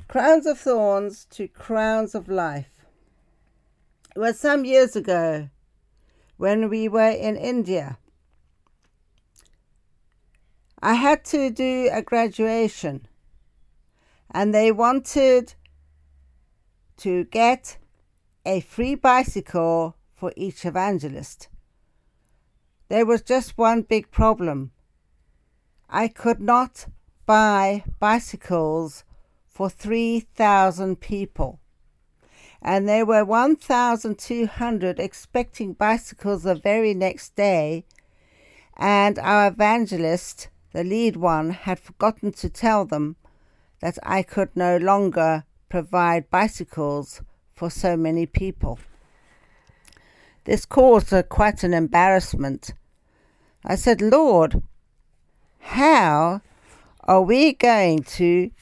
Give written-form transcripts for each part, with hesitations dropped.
Crowns of Thorns to Crowns of Life. It was some years ago when we were in India. I had to do a graduation and they wanted to get a free bicycle for each evangelist. There was just one big problem. I could not buy bicycles for 3,000 people. And there were 1,200 expecting bicycles the very next day, and our evangelist, the lead one, had forgotten to tell them that I could no longer provide bicycles for so many people. This caused quite an embarrassment. I said, Lord, how are we going to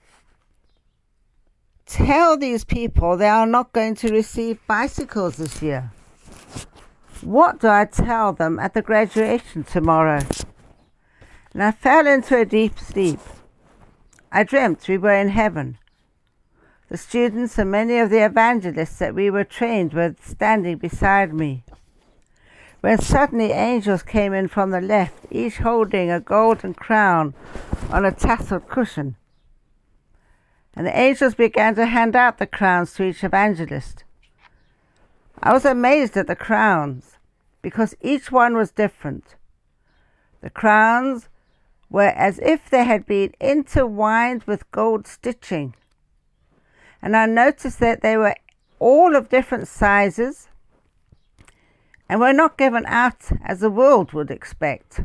tell these people they are not going to receive bicycles this year? What do I tell them at the graduation tomorrow? And I fell into a deep sleep. I dreamt we were in heaven. The students and many of the evangelists that we were trained were standing beside me, when suddenly angels came in from the left, each holding a golden crown on a tasseled cushion. And the angels began to hand out the crowns to each evangelist. I was amazed at the crowns, because each one was different. The crowns were as if they had been intertwined with gold stitching. And I noticed that they were all of different sizes and were not given out as the world would expect.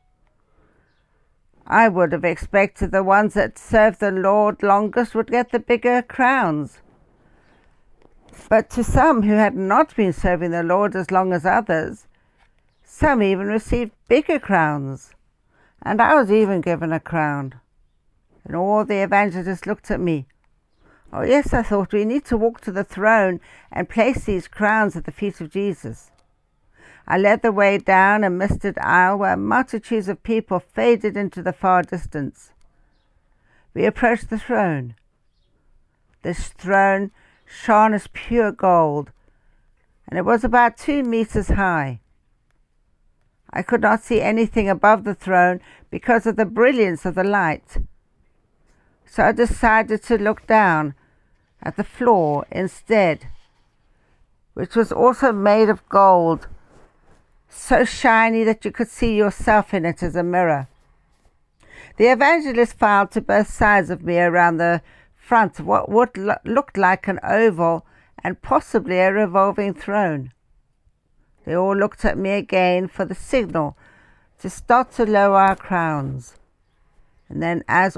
I would have expected the ones that served the Lord longest would get the bigger crowns. But to some who had not been serving the Lord as long as others, some even received bigger crowns. And I was even given a crown. And all the evangelists looked at me. Oh yes, I thought, we need to walk to the throne and place these crowns at the feet of Jesus. I led the way down a misted aisle where multitudes of people faded into the far distance. We approached the throne. This throne shone as pure gold, and it was about 2 meters high. I could not see anything above the throne because of the brilliance of the light. So I decided to look down at the floor instead, which was also made of gold, so shiny that you could see yourself in it as a mirror. The evangelist filed to both sides of me around the front of what looked like an oval and possibly a revolving throne. They all looked at me again for the signal to start to lower our crowns. And then as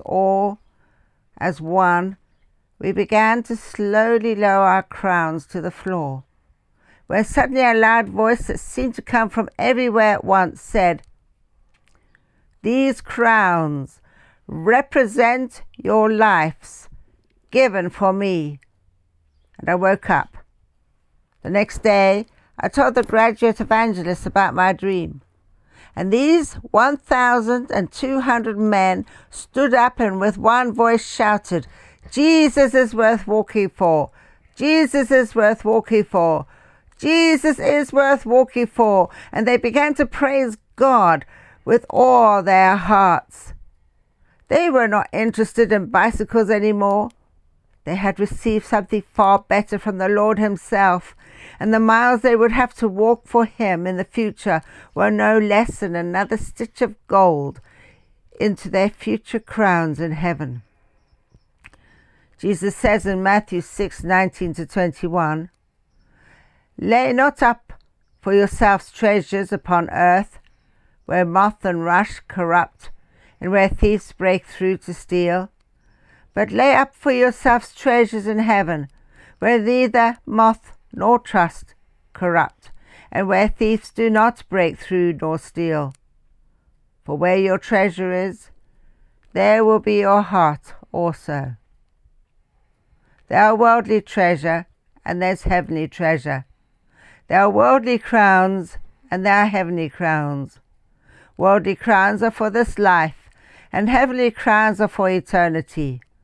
one, we began to slowly lower our crowns to the floor, where suddenly a loud voice that seemed to come from everywhere at once said, "These crowns represent your lives given for me." And I woke up. The next day, I told the graduate evangelists about my dream. And these 1,200 men stood up and with one voice shouted, "Jesus is worth walking for! Jesus is worth walking for! Jesus is worth walking for!" And they began to praise God with all their hearts. They were not interested in bicycles anymore. They had received something far better from the Lord himself, and the miles they would have to walk for him in the future were no less than another stitch of gold into their future crowns in heaven. Jesus says in Matthew 6:19-21, "Lay not up for yourselves treasures upon earth, where moth and rust corrupt, and where thieves break through to steal. But lay up for yourselves treasures in heaven, where neither moth nor rust corrupt, and where thieves do not break through nor steal. For where your treasure is, there will be your heart also." There are worldly treasure, and there's heavenly treasure. There are worldly crowns, and there are heavenly crowns. Worldly crowns are for this life, and heavenly crowns are for eternity.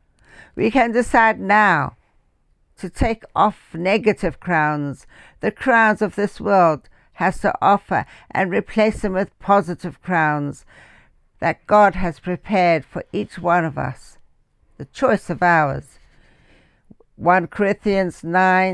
We can decide now to take off negative crowns, the crowns of this world has to offer, and replace them with positive crowns that God has prepared for each one of us. The choice of ours. 1 Corinthians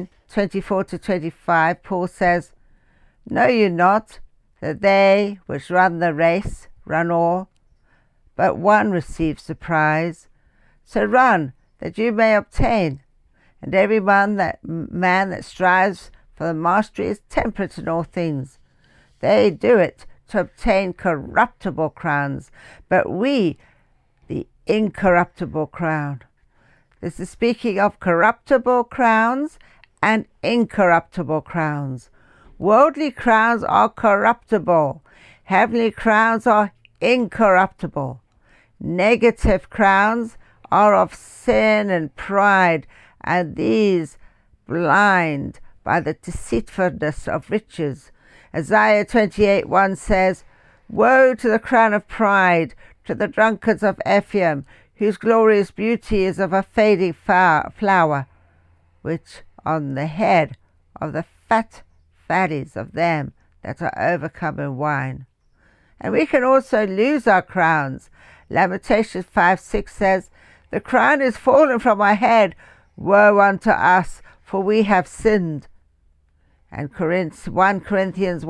9:24-25, Paul says, "Know you not that they which run the race run all, but one receives the prize? So run, that you may obtain. And every man that strives for the mastery is temperate in all things. They do it to obtain corruptible crowns, but we the incorruptible crown." This is speaking of corruptible crowns and incorruptible crowns. Worldly crowns are corruptible. Heavenly crowns are incorruptible. Negative crowns are of sin and pride, and these blind by the deceitfulness of riches. Isaiah 28:1 says, "Woe to the crown of pride, to the drunkards of Ephraim, whose glorious beauty is of a fading flower, which on the head of the fat fatties of them that are overcome in wine." And we can also lose our crowns. Lamentations 5:6 says, "The crown is fallen from our head. Woe unto us, for we have sinned." And 1 Corinthians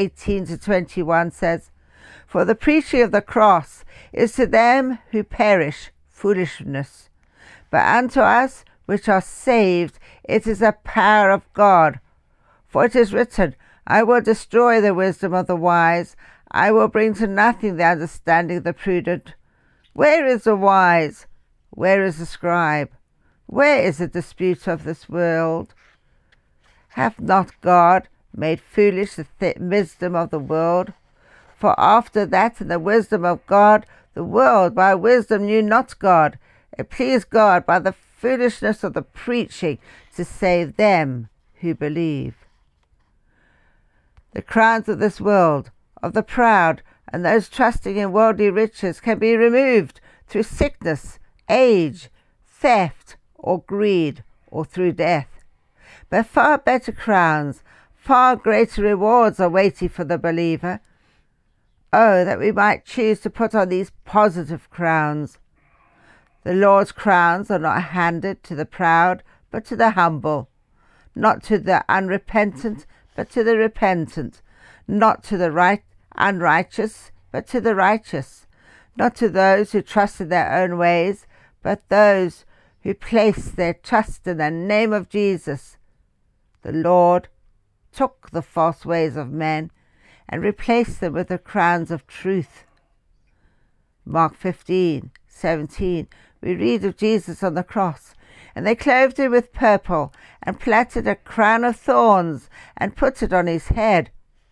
1:18-21 says, "For the preaching of the cross is to them who perish foolishness, but unto us which are saved it is a power of God. For it is written, I will destroy the wisdom of the wise, I will bring to nothing the understanding of the prudent. Where is the wise? Where is the scribe? Where is the disputer of this world? Hath not God made foolish the wisdom of the world? For after that in the wisdom of God, the world by wisdom knew not God. It pleased God by the foolishness of the preaching to save them who believe." The crowns of this world, of the proud, and those trusting in worldly riches can be removed through sickness, age, theft, or greed, or through death. But far better crowns, far greater rewards are waiting for the believer. Oh, that we might choose to put on these positive crowns. The Lord's crowns are not handed to the proud, but to the humble, not to the unrepentant, but to the repentant, not to the unrighteous, but to the righteous, not to those who trust in their own ways, but those who place their trust in the name of Jesus. The Lord took the false ways of men and replaced them with the crowns of truth. Mark 15:17, we read of Jesus on the cross. "And they clothed him with purple, and platted a crown of thorns, and put it on his head."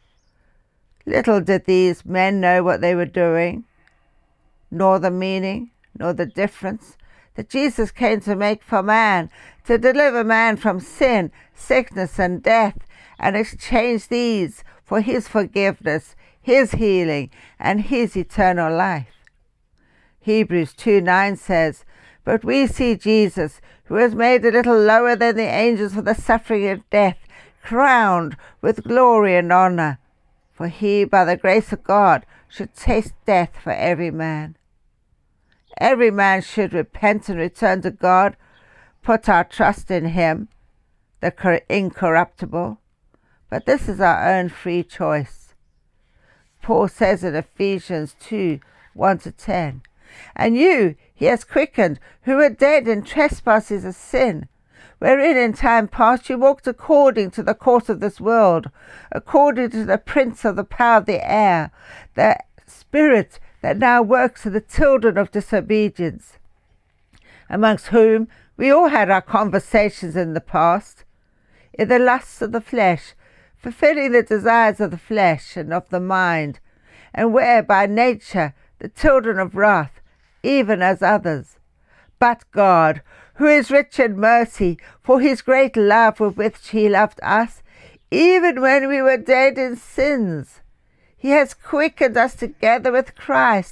Little did these men know what they were doing, nor the meaning, nor the difference that Jesus came to make for man, to deliver man from sin, sickness, and death, and exchange these for his forgiveness, his healing, and his eternal life. Hebrews 2:9 says, "But we see Jesus, who was made a little lower than the angels for the suffering of death, crowned with glory and honor. For he, by the grace of God, should taste death for every man." Every man should repent and return to God, put our trust in him, the incorruptible. But this is our own free choice. Paul says in Ephesians 2:1-10, "And you he has quickened, who were dead in trespasses of sin, wherein in time past you walked according to the course of this world, according to the prince of the power of the air, the spirit that now works in the children of disobedience, amongst whom we all had our conversations in the past, in the lusts of the flesh, fulfilling the desires of the flesh and of the mind, and were by nature the children of wrath, even as others. But God, who is rich in mercy, for his great love with which he loved us, even when we were dead in sins, he has quickened us together with Christ.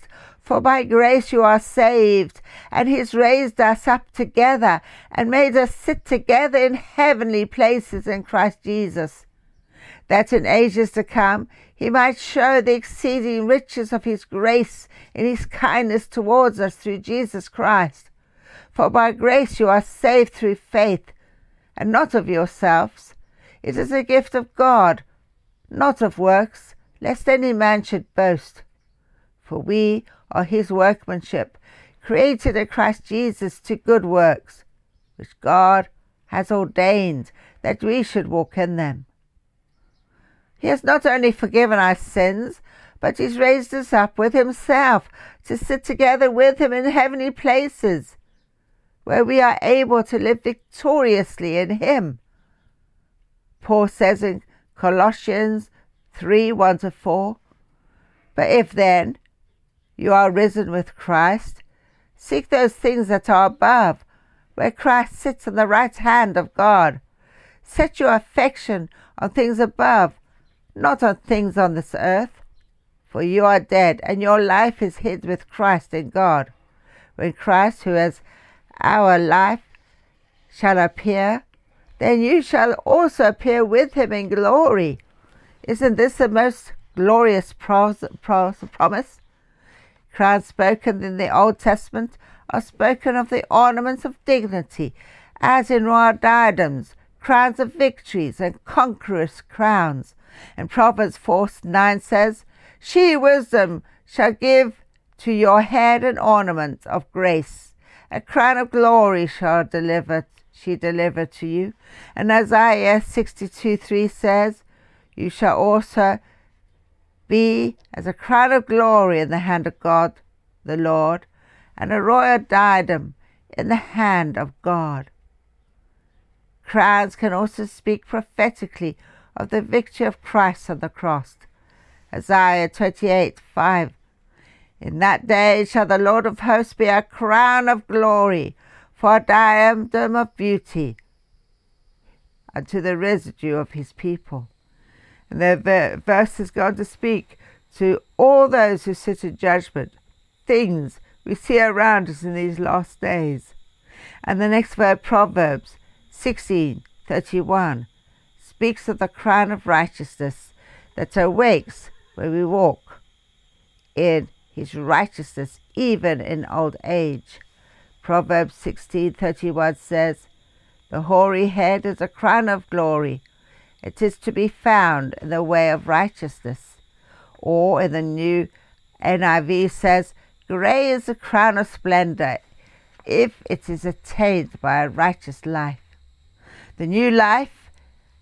For by grace you are saved, and he's raised us up together and made us sit together in heavenly places in Christ Jesus, that in ages to come he might show the exceeding riches of his grace in his kindness towards us through Jesus Christ. For by grace you are saved through faith, and not of yourselves. It is a gift of God, not of works, lest any man should boast. For we are his workmanship, created in Christ Jesus to good works, which God has ordained that we should walk in them. He has not only forgiven our sins, but he's raised us up with himself to sit together with him in heavenly places, where we are able to live victoriously in him. Paul says in Colossians 3:1-4, But if then you are risen with Christ, seek those things that are above, where Christ sits on the right hand of God. Set your affection on things above, not on things on this earth. For you are dead, and your life is hid with Christ in God. When Christ, who is our life, shall appear, then you shall also appear with him in glory. Isn't this the most glorious promise? Crowns spoken in the Old Testament are spoken of the ornaments of dignity, as in royal diadems, crowns of victories, and conquerors' crowns. And Proverbs 4:9 says, She, wisdom, shall give to your head an ornament of grace. A crown of glory she deliver to you. And Isaiah 62:3 says, You shall also be as a crown of glory in the hand of God the Lord, and a royal diadem in the hand of God. Crowns can also speak prophetically of the victory of Christ on the cross. Isaiah 28:5. In that day shall the Lord of hosts be a crown of glory, for a diadem of beauty unto the residue of his people. And the verse is going to speak to all those who sit in judgment, things we see around us in these last days. And the next verse, Proverbs 16:31, speaks of the crown of righteousness that awakes when we walk in his righteousness, even in old age. Proverbs 16:31 says, The hoary head is a crown of glory. It is to be found in the way of righteousness. Or in the new NIV says, Grey is the crown of splendor, if it is attained by a righteous life. The new life,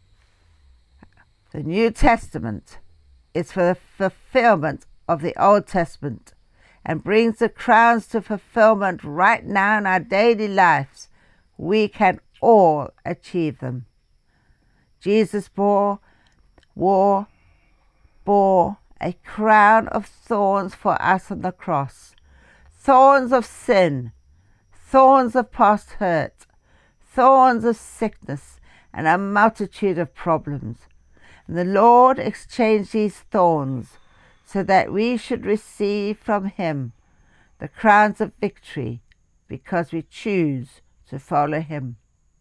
the New Testament, is for the fulfillment of the Old Testament and brings the crowns to fulfillment right now in our daily lives. We can all achieve them. Jesus bore a crown of thorns for us on the cross. Thorns of sin, thorns of past hurt, thorns of sickness, and a multitude of problems. And the Lord exchanged these thorns so that we should receive from him the crowns of victory, because we choose to follow him.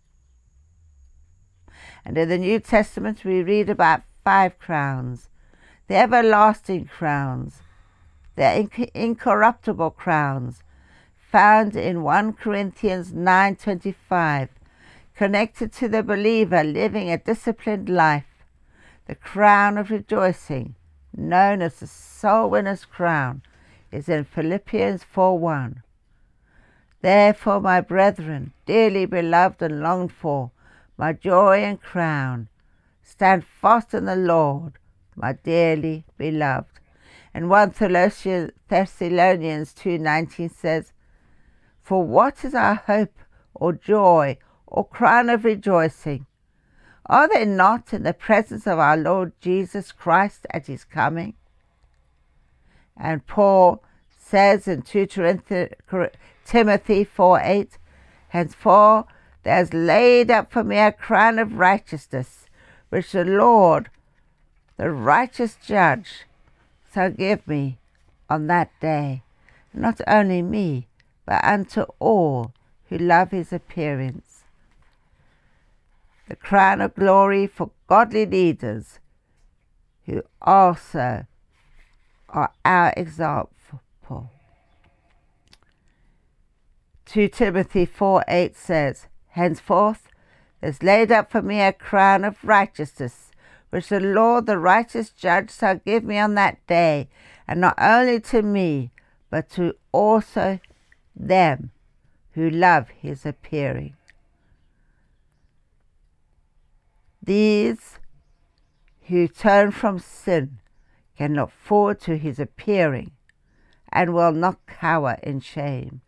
And in the New Testament we read about 5 crowns, the everlasting crowns, the incorruptible crowns, found in 1 Corinthians 9:25, connected to the believer living a disciplined life. The crown of rejoicing, known as the soul winner's crown, is in Philippians 4:1. Therefore, my brethren, dearly beloved and longed for, my joy and crown, stand fast in the Lord, my dearly beloved. And 1 Thessalonians 2:19 says, For what is our hope or joy or crown of rejoicing? Are they not in the presence of our Lord Jesus Christ at his coming? And Paul says in 2 Timothy 4:8, Henceforth there is laid up for me a crown of righteousness, which the Lord, the righteous judge, shall give me on that day, not only me, but unto all who love his appearance. The crown of glory for godly leaders who also are our example. 2 Timothy 4:8 says, henceforth is laid up for me a crown of righteousness, which the Lord, the righteous judge, shall give me on that day, and not only to me, but to also them who love his appearing. These who turn from sin can look forward to his appearing and will not cower in shame.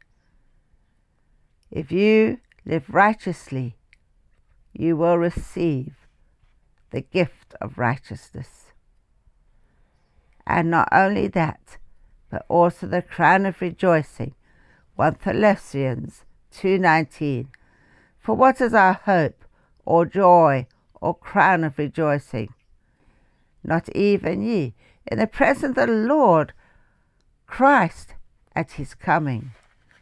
If you live righteously, you will receive the gift of righteousness. And not only that, but also the crown of rejoicing. 1 Thessalonians 2:19. For what is our hope, or joy, or crown of rejoicing? Not even ye, in the presence of the Lord Christ at his coming.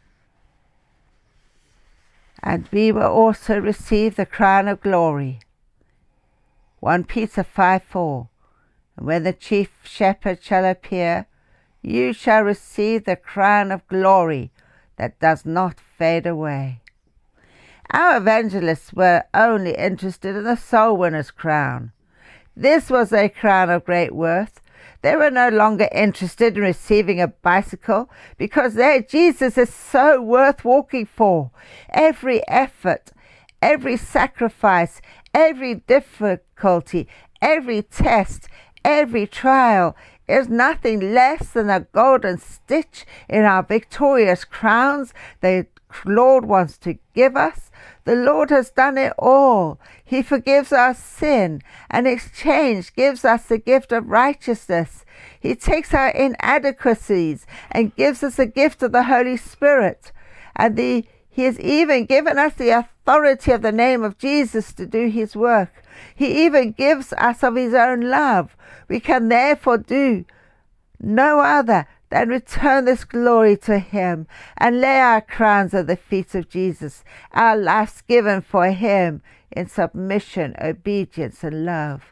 And we will also receive the crown of glory. 1 Peter 5:4. And when the chief shepherd shall appear, you shall receive the crown of glory that does not fade away. Our evangelists were only interested in the soul winner's crown. This was a crown of great worth. They were no longer interested in receiving a bicycle because their Jesus is so worth walking for. Every effort, every sacrifice, every difficulty, every test, every trial is nothing less than a golden stitch in our victorious crowns the Lord wants to give us. The Lord has done it all. He forgives our sin and in exchange gives us the gift of righteousness. He takes our inadequacies and gives us the gift of the Holy Spirit. And He has even given us the authority of the name of Jesus to do his work. He even gives us of his own love. We can therefore do no other than return this glory to him and lay our crowns at the feet of Jesus, our lives given for him in submission, obedience, and love.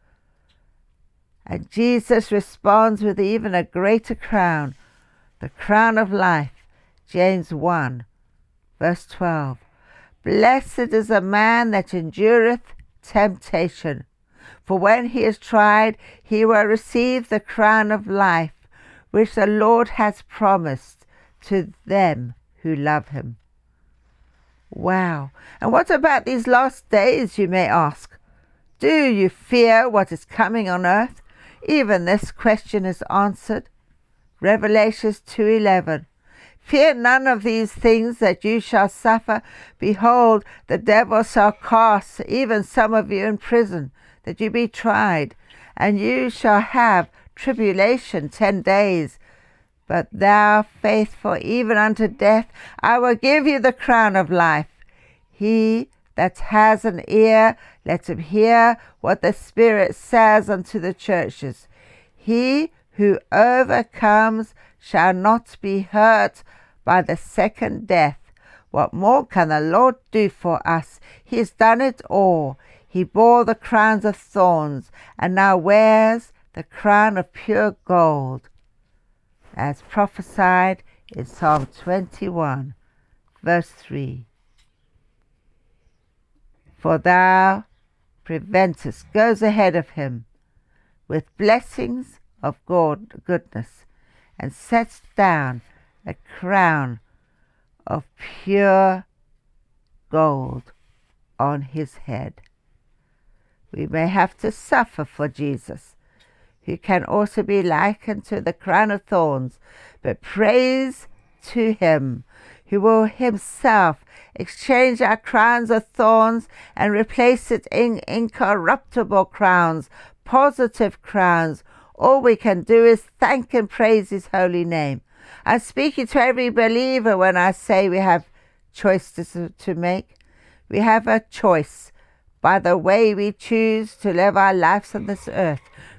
And Jesus responds with even a greater crown, the crown of life. James 1, verse 12. Blessed is a man that endureth temptation, for when he is tried, he will receive the crown of life, which the Lord has promised to them who love him. Wow. And what about these last days, you may ask? Do you fear what is coming on earth? Even this question is answered. Revelation 2:11. Fear none of these things that you shall suffer. Behold, the devil shall cast even some of you in prison, that you be tried, and you shall have tribulation 10 days. But thou faithful even unto death, I will give you the crown of life. He that has an ear, let him hear what the Spirit says unto the churches. He who overcomes shall not be hurt by the second death. What more can the Lord do for us? He has done it all. He bore the crowns of thorns and now wears the crown of pure gold, as prophesied in Psalm 21, verse 3. For thou preventest, goes ahead of him, with blessings of goodness, and sets down a crown of pure gold on his head. We may have to suffer for Jesus, who can also be likened to the crown of thorns, but praise to him who will himself exchange our crowns of thorns and replace it in incorruptible crowns, positive crowns. All we can do is thank and praise his holy name. I'm speaking to every believer when I say we have choices to make. We have a choice by the way we choose to live our lives on this earth.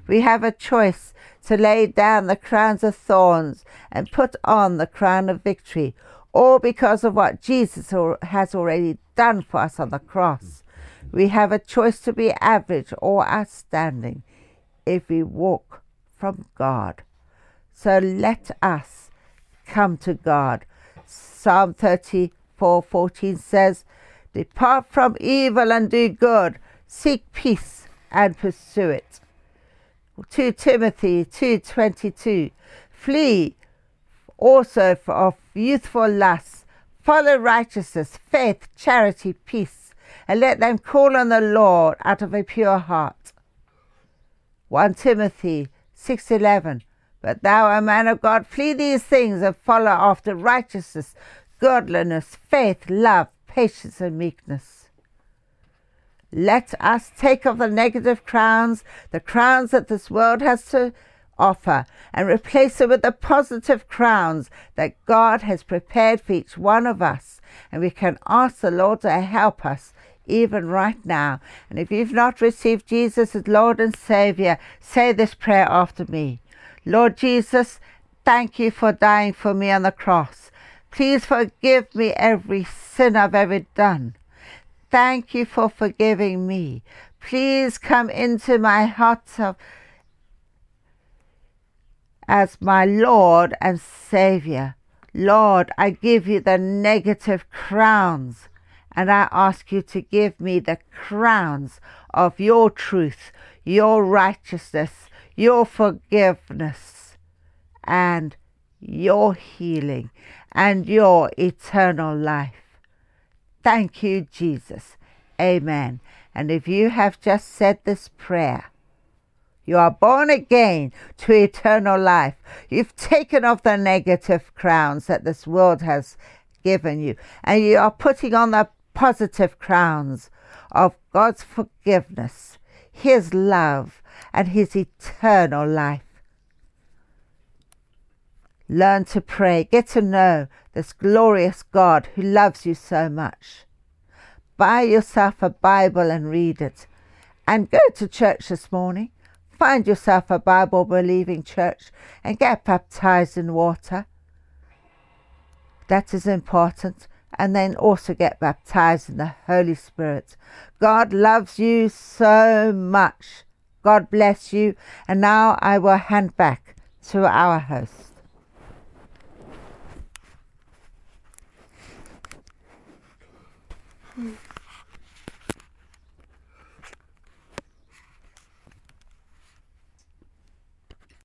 We have a choice to lay down the crowns of thorns and put on the crown of victory, all because of what Jesus has already done for us on the cross. We have a choice to be average or outstanding if we walk from God. So let us come to God. Psalm 34:14 says, "Depart from evil and do good, seek peace and pursue it." 2 Timothy 2:22, "Flee also of youthful lusts, follow righteousness, faith, charity, peace, and let them call on the Lord out of a pure heart." 1 Timothy 6:11, "But thou, O man of God, flee these things and follow after righteousness, godliness, faith, love, patience, and meekness." Let us take off the negative crowns, the crowns that this world has to offer, and replace them with the positive crowns that God has prepared for each one of us. And we can ask the Lord to help us even right now. And if you've not received Jesus as Lord and Savior, say this prayer after me. Lord Jesus, thank you for dying for me on the cross. Please forgive me every sin I've ever done. Thank you for forgiving me. Please come into my heart as my Lord and Savior. Lord, I give you the negative crowns, and I ask you to give me the crowns of your truth, your righteousness, your forgiveness, and your healing, and your eternal life. Thank you, Jesus. Amen. And if you have just said this prayer, you are born again to eternal life. You've taken off the negative crowns that this world has given you, and you are putting on the positive crowns of God's forgiveness, His love, and His eternal life. Learn to pray. Get to know this glorious God who loves you so much. Buy yourself a Bible and read it. And go to church this morning. Find yourself a Bible-believing church and get baptized in water. That is important. And then also get baptized in the Holy Spirit. God loves you so much. God bless you. And now I will hand back to our host.